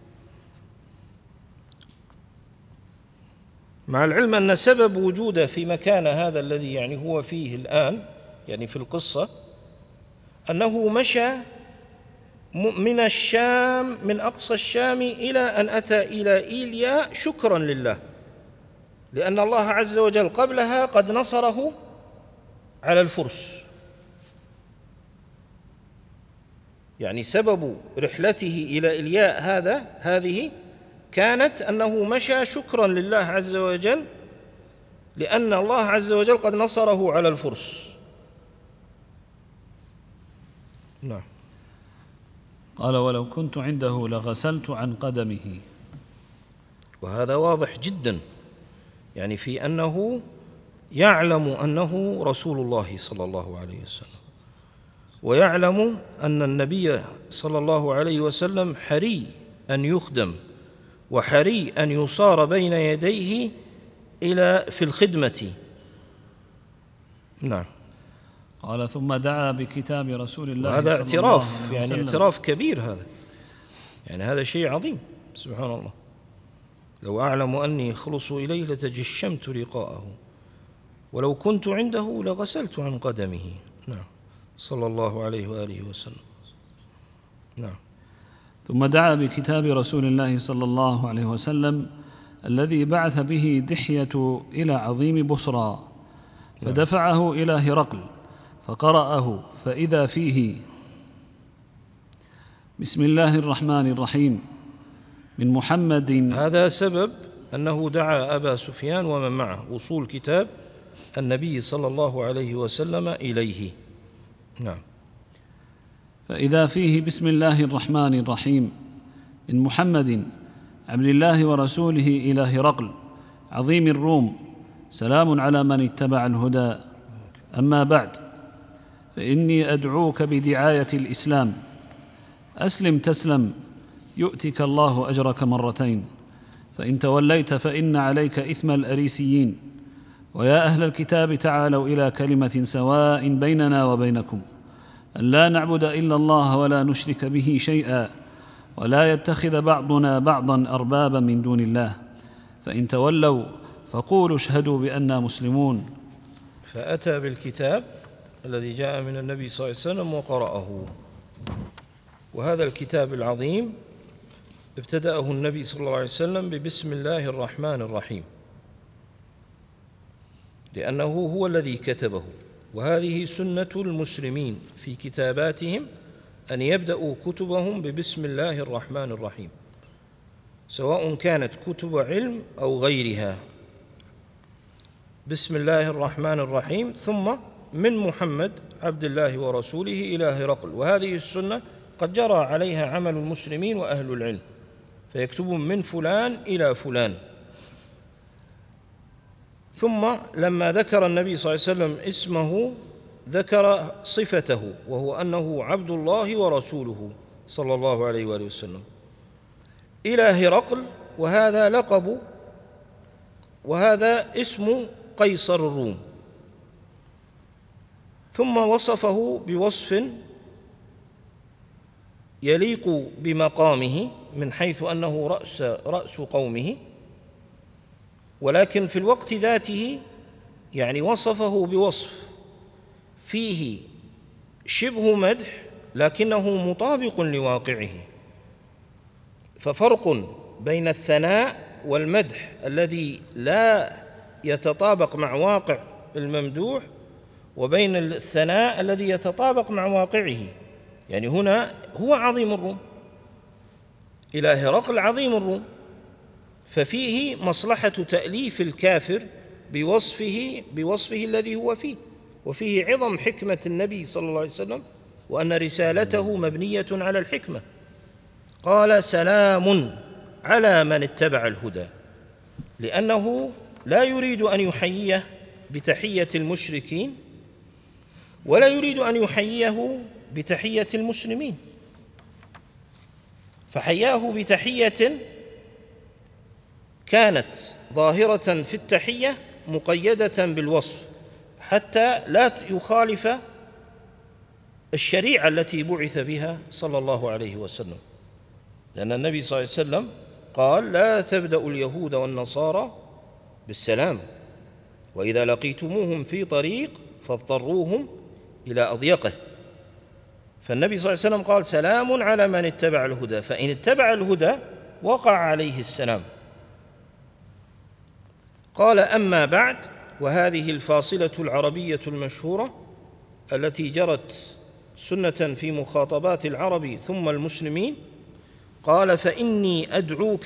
مع العلم أن سبب وجوده في مكان هذا الذي يعني هو فيه الآن يعني في القصة أنه مشى من الشام، من أقصى الشام إلى أن أتى إلى إيليا شكرا لله، لأن الله عز وجل قبلها قد نصره على الفرس. يعني سبب رحلته إلى إيلياء هذه كانت أنه مشى شكرا لله عز وجل، لأن الله عز وجل قد نصره على الفرس. نعم. قال: ولو كنت عنده لغسلت عن قدمه. وهذا واضح جدا يعني في أنه يعلم أنه رسول الله صلى الله عليه وسلم، ويعلم أن النبي صلى الله عليه وسلم حري أن يخدم وحري أن يصار بين يديه في الخدمة. نعم. قال: ثم دعا بكتاب رسول الله وهذا صلى الله اعتراف عليه يعني وسلم. اعتراف كبير هذا، يعني هذا شيء عظيم سبحان الله. لو أعلم أني أخلص إليه لتجشمت لقاءه ولو كنت عنده لغسلت عن قدمه. نعم صلى الله عليه وآله وسلم. نعم. ثم دعا بكتاب رسول الله صلى الله عليه وسلم الذي بعث به دحية إلى عظيم بصرى، فدفعه إلى هرقل فقرأه، فإذا فيه: بسم الله الرحمن الرحيم من محمد. هذا سبب أنه دعا أبا سفيان ومن معه وصول كتاب النبي صلى الله عليه وسلم إليه. نعم. فإذا فيه: بسم الله الرحمن الرحيم من محمد عبد الله ورسوله إلى هرقل عظيم الروم، سلام على من اتبع الهدى، أما بعد، فإني أدعوك بدعاية الإسلام، أسلم تسلم يؤتك الله أجرك مرتين، فإن توليت فإن عليك إثم الأريسيين. ويا أهل الكتاب تعالوا إلى كلمة سواء بيننا وبينكم أن لا نعبد إلا الله ولا نشرك به شيئا ولا يتخذ بعضنا بعضا أربابا من دون الله، فإن تولوا فقولوا اشهدوا بأننا مسلمون. فأتى بالكتاب الذي جاء من النبي صلى الله عليه وسلم وقرأه. وهذا الكتاب العظيم ابتدأه النبي صلى الله عليه وسلم ببسم الله الرحمن الرحيم، لأنه هو الذي كتبه، وهذه سنة المسلمين في كتاباتهم أن يبدأوا كتبهم ببسم الله الرحمن الرحيم، سواء كانت كتب علم أو غيرها. بسم الله الرحمن الرحيم ثم من محمد عبد الله ورسوله إلى هرقل. وهذه السنة قد جرى عليها عمل المسلمين وأهل العلم، فيكتبون من فلان إلى فلان. ثم لما ذكر النبي صلى الله عليه وسلم اسمه ذكر صفته، وهو أنه عبد الله ورسوله صلى الله عليه وآله وسلم إلى هرقل، وهذا لقب، وهذا اسم قيصر الروم. ثم وصفه بوصف يليق بمقامه من حيث أنه رأس قومه، ولكن في الوقت ذاته يعني وصفه بوصف فيه شبه مدح لكنه مطابق لواقعه، ففرق بين الثناء والمدح الذي لا يتطابق مع واقع الممدوح، وبين الثناء الذي يتطابق مع واقعه. يعني هنا هو عظيم الروم، إلى هرقل عظيم الروم، ففيه مصلحة تأليف الكافر بوصفه الذي هو فيه، وفيه عظم حكمة النبي صلى الله عليه وسلم، وأن رسالته مبنية على الحكمة. قال سلام على من اتبع الهدى، لأنه لا يريد أن يحييه بتحية المشركين، ولا يريد أن يحييه بتحية المسلمين، فحياه بتحية كانت ظاهرة في التحية مقيدة بالوصف، حتى لا يخالف الشريعة التي بعث بها صلى الله عليه وسلم. لأن النبي صلى الله عليه وسلم قال لا تبدأوا اليهود والنصارى بالسلام، وإذا لقيتموهم في طريق فاضطروهم إلى أضيقه. فالنبي صلى الله عليه وسلم قال سلام على من اتبع الهدى، فإن اتبع الهدى وقع عليه السلام. قال أما بعد، وهذه الفاصلة العربية المشهورة التي جرت سنة في مخاطبات العرب ثم المسلمين، قال فإني أدعوك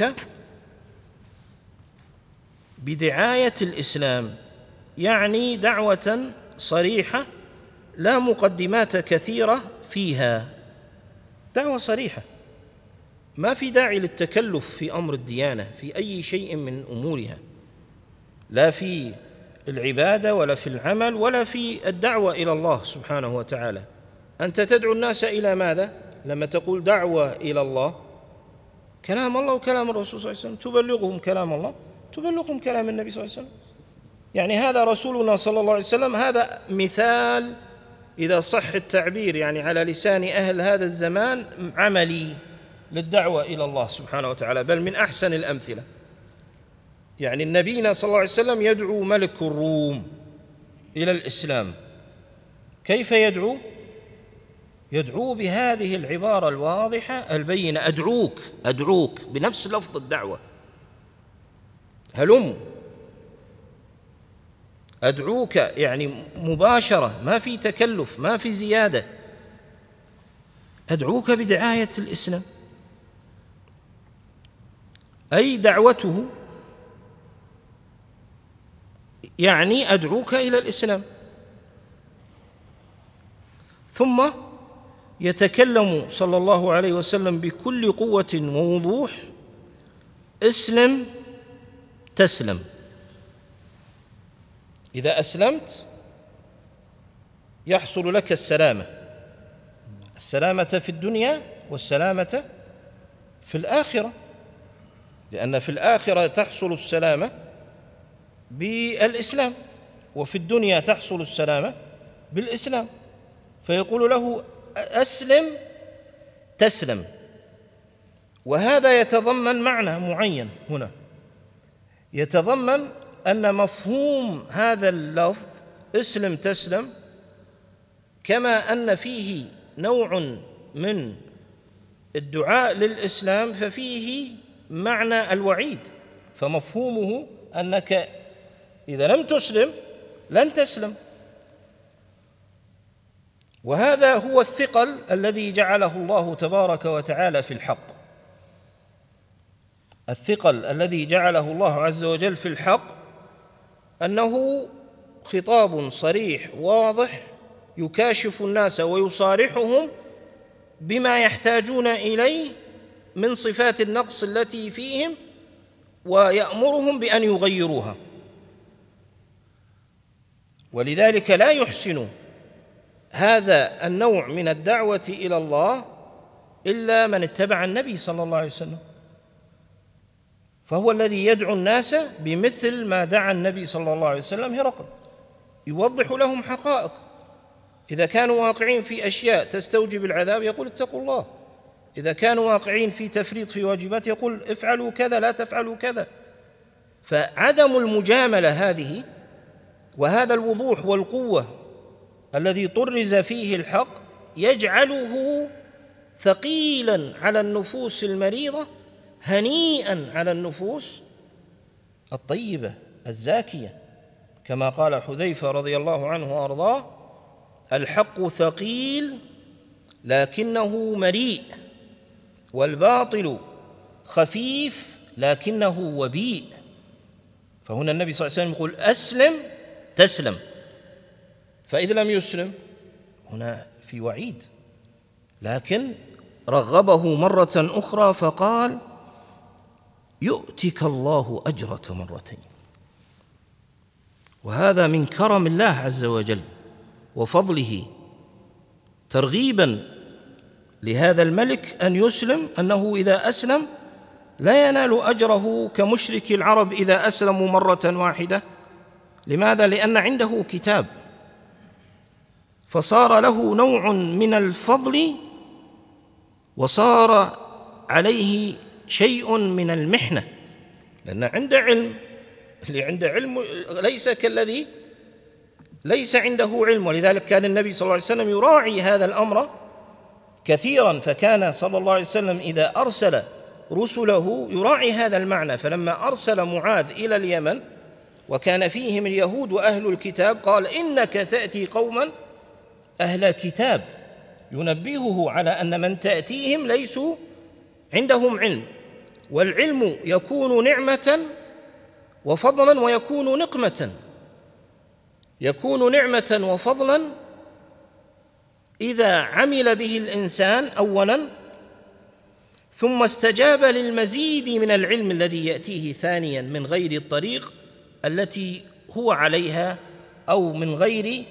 بدعاية الإسلام، يعني دعوة صريحة لا مقدمات كثيرة فيها، دعوة صريحة، ما في داعي للتكلف في أمر الديانة في أي شيء من أمورها، لا في العبادة ولا في العمل ولا في الدعوة إلى الله سبحانه وتعالى. أنت تدعو الناس إلى ماذا؟ لما تقول دعوة إلى الله، كلام الله وكلام الرسول صلى الله عليه وسلم، تبلغهم كلام الله، تبلغهم كلام النبي صلى الله عليه وسلم. يعني هذا رسولنا صلى الله عليه وسلم، هذا مثال إذا صح التعبير، يعني على لسان أهل هذا الزمان، عملي للدعوة إلى الله سبحانه وتعالى، بل من أحسن الأمثلة. يعني النبينا صلى الله عليه وسلم يدعو ملك الروم إلى الإسلام، كيف يدعو؟ يدعو بهذه العبارة الواضحة البينة، أدعوك بنفس لفظ الدعوة، هلم، أدعوك، يعني مباشرة، ما في تكلف، ما في زيادة، أدعوك بدعاية الإسلام، أي دعوته، يعني أدعوك إلى الإسلام. ثم يتكلم صلى الله عليه وسلم بكل قوة ووضوح: اسلم تسلم. إذا أسلمت يحصل لك السلامة في الدنيا والسلامة في الآخرة، لأن في الآخرة تحصل السلامة بالإسلام، وفي الدنيا تحصل السلامة بالإسلام. فيقول له أسلم تسلم، وهذا يتضمن معنى معين هنا، يتضمن أن مفهوم هذا اللفظ اسلم تسلم، كما أن فيه نوع من الدعاء للإسلام ففيه معنى الوعيد، فمفهومه أنك إذا لم تسلم لن تسلم. وهذا هو الثقل الذي جعله الله تبارك وتعالى في الحق، الثقل الذي جعله الله عز وجل في الحق، أنه خطاب صريح واضح يكاشف الناس ويصارحهم بما يحتاجون إليه من صفات النقص التي فيهم، ويأمرهم بأن يغيروها. ولذلك لا يحسن هذا النوع من الدعوة إلى الله إلا من اتبع النبي صلى الله عليه وسلم، فهو الذي يدعو الناس بمثل ما دعا النبي صلى الله عليه وسلم هرقل، يوضح لهم حقائق. إذا كانوا واقعين في أشياء تستوجب العذاب يقول اتقوا الله، إذا كانوا واقعين في تفريط في واجبات يقول افعلوا كذا لا تفعلوا كذا. فعدم المجاملة هذه، وهذا الوضوح والقوة الذي طرز فيه الحق، يجعله ثقيلا على النفوس المريضة هنيئا على النفوس الطيبة الزاكية، كما قال حذيفة رضي الله عنه وأرضاه: الحق ثقيل لكنه مريء، والباطل خفيف لكنه وبيء. فهنا النبي صلى الله عليه وسلم يقول: أسلم تسلم، فإذا لم يسلم هنا في وعيد. لكن رغبه مرة أخرى فقال: يؤتك الله أجرك مرتين. وهذا من كرم الله عز وجل وفضله، ترغيبا لهذا الملك أن يسلم، أنه إذا أسلم لا ينال أجره كمشرك العرب إذا أسلموا مرة واحدة. لماذا؟ لأن عنده كتاب، فصار له نوع من الفضل، وصار عليه شيء من المحنة، لأن عنده علم. اللي عنده علم ليس كالذي ليس عنده علم. ولذلك كان النبي صلى الله عليه وسلم يراعي هذا الأمر كثيرا، فكان صلى الله عليه وسلم إذا أرسل رسله يراعي هذا المعنى. فلما أرسل معاذ إلى اليمن وكان فيهم اليهود وأهل الكتاب، قال: إنك تأتي قوما أهل كتاب، ينبهه على أن من تأتيهم ليسوا عندهم علم، والعلم يكون نعمة وفضلا ويكون نقمة. يكون نعمة وفضلا إذا عمل به الإنسان أولا، ثم استجاب للمزيد من العلم الذي يأتيه ثانيا من غير الطريق التي هو عليها، أو من غير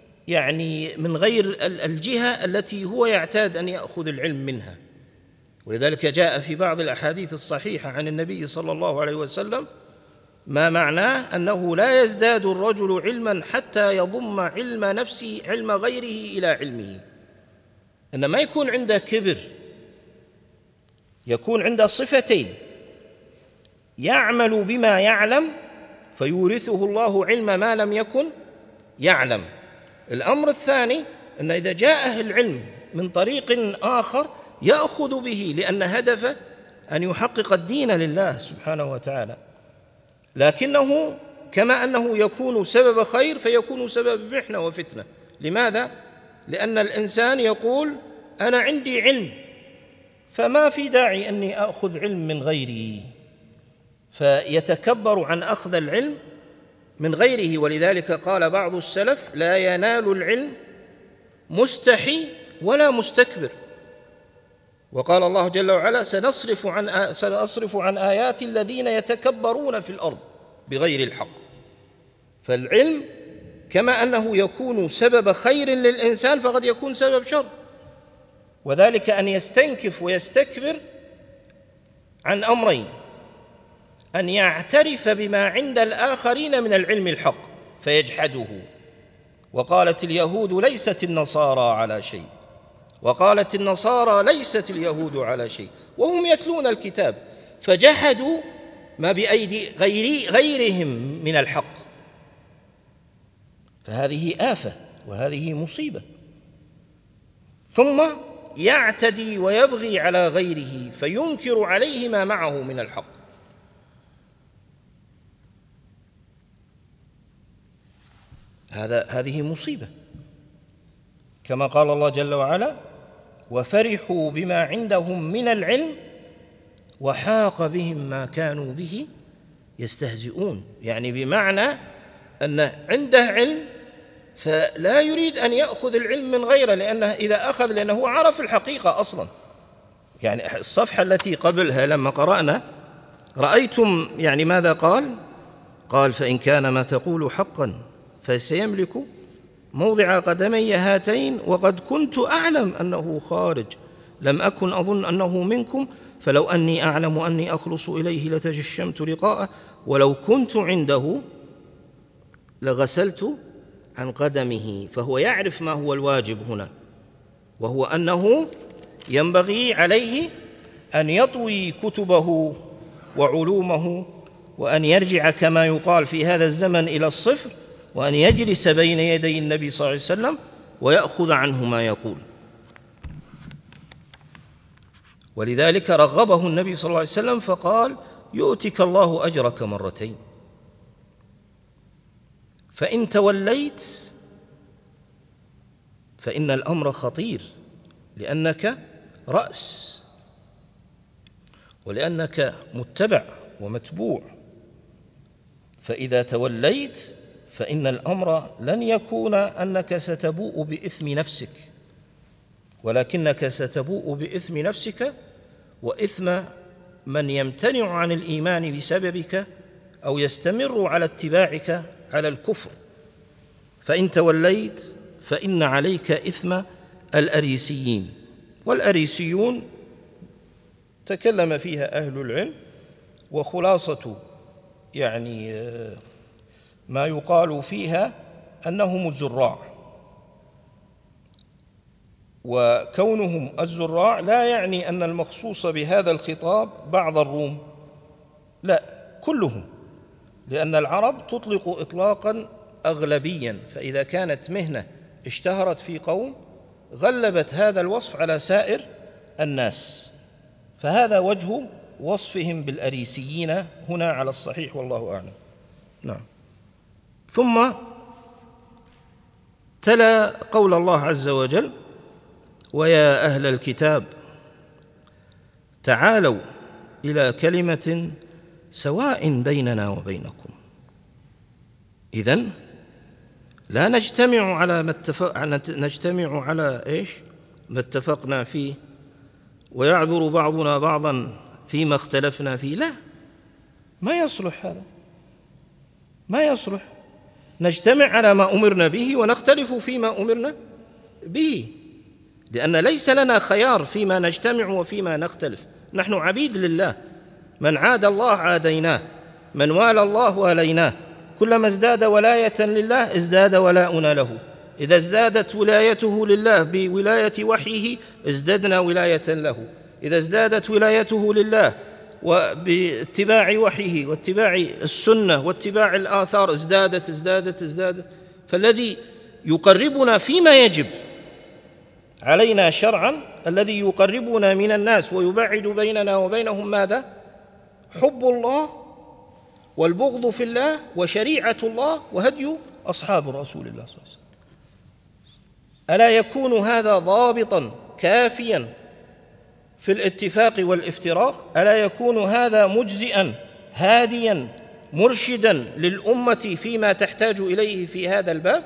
الجهة التي هو يعتاد أن يأخذ العلم منها. ولذلك جاء في بعض الأحاديث الصحيحة عن النبي صلى الله عليه وسلم ما معناه أنه لا يزداد الرجل علما حتى يضم علم غيره إلى علمه. أن ما يكون عنده كبر، يكون عنده صفتين: يعمل بما يعلم فيورثه الله علم ما لم يكن يعلم. الأمر الثاني أن إذا جاءه العلم من طريق آخر يأخذ به، لأن هدفه أن يحقق الدين لله سبحانه وتعالى. لكنه كما أنه يكون سبب خير فيكون سبب محنة وفتنة. لماذا؟ لأن الإنسان يقول: أنا عندي علم، فما في داعي أني أخذ علم من غيري، فيتكبر عن أخذ العلم من غيره. ولذلك قال بعض السلف: لا ينال العلم مستحي ولا مستكبر. وقال الله جل وعلا: سنصرف عن آيات الذين يتكبرون في الأرض بغير الحق. فالعلم كما أنه يكون سبب خير للإنسان فقد يكون سبب شر، وذلك أن يستنكف ويستكبر عن أمرين: أن يعترف بما عند الآخرين من العلم الحق فيجحده. وقالت اليهود ليست النصارى على شيء، وقالت النصارى ليست اليهود على شيء، وهم يتلون الكتاب، فجحدوا ما بأيدي غيرهم من الحق. فهذه آفة وهذه مصيبة. ثم يعتدي ويبغي على غيره فينكر عليه ما معه من الحق. هذه مصيبة. كما قال الله جل وعلا: وفرحوا بما عندهم من العلم وحاق بهم ما كانوا به يستهزئون. يعني بمعنى أن عنده علم فلا يريد أن يأخذ العلم من غيره، لأنه إذا أخذ، لأنه عرف الحقيقة أصلا. يعني الصفحة التي قبلها لما قرأنا رأيتم ماذا قال: فإن كان ما تقول حقا فسيملك موضع قدمي هاتين، وقد كنت أعلم أنه خارج، لم أكن أظن أنه منكم، فلو أني أعلم أني أخلص إليه لتجشمت لقاءه، ولو كنت عنده لغسلت عن قدمه. فهو يعرف ما هو الواجب هنا، وهو أنه ينبغي عليه أن يطوي كتبه وعلومه، وأن يرجع كما يقال في هذا الزمن إلى الصفر، وأن يجلس بين يدي النبي صلى الله عليه وسلم ويأخذ عنه ما يقول. ولذلك رغبه النبي صلى الله عليه وسلم فقال يؤتك الله أجرك مرتين، فإن توليت فإن الأمر خطير، لأنك رأس، ولأنك متبع ومتبوع، فإذا توليت فإن الأمر لن يكون أنك ستبوء بإثم نفسك، ولكنك ستبوء بإثم نفسك وإثم من يمتنع عن الإيمان بسببك أو يستمر على اتباعك على الكفر. فإن توليت فإن عليك إثم الأريسيين، والأريسيون تكلم فيها أهل العلم، وخلاصة ما يقال فيها أنهم الزراع، وكونهم الزراع لا يعني أن المخصوص بهذا الخطاب بعض الروم، لا، كلهم، لأن العرب تطلق إطلاقا أغلبيا، فإذا كانت مهنة اشتهرت في قوم غلبت هذا الوصف على سائر الناس، فهذا وجه وصفهم بالأريسيين هنا على الصحيح والله أعلم. نعم. ثم تلا قول الله عز وجل ويا أهل الكتاب تعالوا إلى كلمة سواء بيننا وبينكم. إذن لا نجتمع على إيش ما اتفقنا فيه، ويعذر بعضنا بعضا فيما اختلفنا فيه، لا، ما يصلح هذا، ما يصلح. نجتمع على ما أمرنا به ونختلف فيما أمرنا به، لأن ليس لنا خيار فيما نجتمع وفيما نختلف، نحن عبيد لله، من عاد الله عاديناه، من والى الله واليناه، كلما ازداد ولاية لله ازداد ولاؤنا له، إذا ازدادت ولايته لله بولاية وحيه ازددنا ولاية له، إذا ازدادت ولايته لله وباتباع وحيه واتباع السنة واتباع الآثار ازدادت. فالذي يقربنا فيما يجب علينا شرعا، الذي يقربنا من الناس ويبعد بيننا وبينهم ماذا؟ حب الله والبغض في الله وشريعة الله وهدي أصحاب رسول الله صلى الله عليه وسلم. ألا يكون هذا ضابطا كافيا في الاتفاق والافتراق؟ ألا يكون هذا مجزئا هاديا مرشدا للأمة فيما تحتاج إليه في هذا الباب؟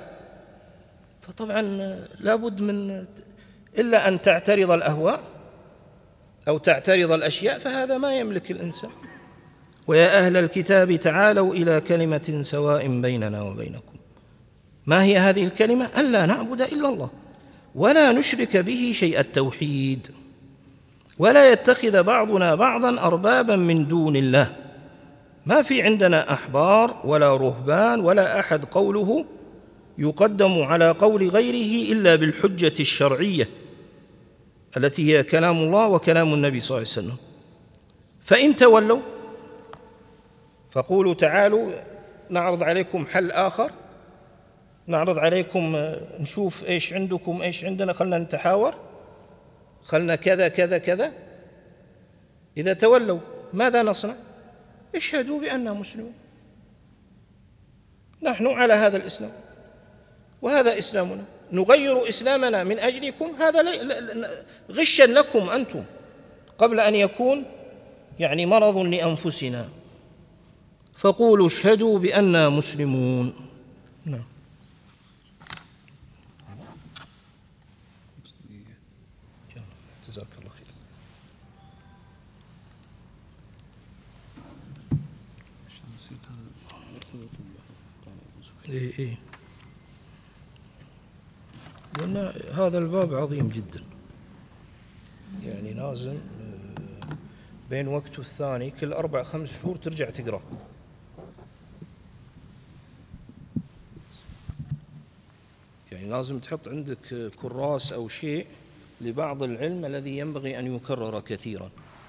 فطبعا لابد من إلا أن تعترض الأهواء أو تعترض الأشياء، فهذا ما يملك الإنسان. ويا أهل الكتاب تعالوا إلى كلمة سواء بيننا وبينكم. ما هي هذه الكلمة؟ ألا نعبد إلا الله ولا نشرك به شيء، التوحيد، ولا يتخذ بعضنا بعضا أربابا من دون الله. ما في عندنا أحبار ولا رهبان ولا أحد قوله يقدم على قول غيره إلا بالحجة الشرعية التي هي كلام الله وكلام النبي صلى الله عليه وسلم. فإن تولوا فقولوا تعالوا نعرض عليكم حل آخر، نعرض عليكم نشوف إيش عندكم إيش عندنا، خلنا نتحاور، خلنا كذا كذا كذا. إذا تولوا ماذا نصنع؟ اشهدوا بأننا مسلمون، نحن على هذا الإسلام وهذا إسلامنا، نغير إسلامنا من أجلكم، هذا غشا لكم أنتم قبل أن يكون مرض لأنفسنا. فقولوا اشهدوا بأننا مسلمون. نعم. جزاك الله خير. إيه. لأن هذا الباب عظيم جدا، لازم بين وقت والثاني كل 4-5 شهور ترجع تقرأ. لازم تحط عندك كراس أو شيء لبعض العلم الذي ينبغي أن يكرر كثيرا.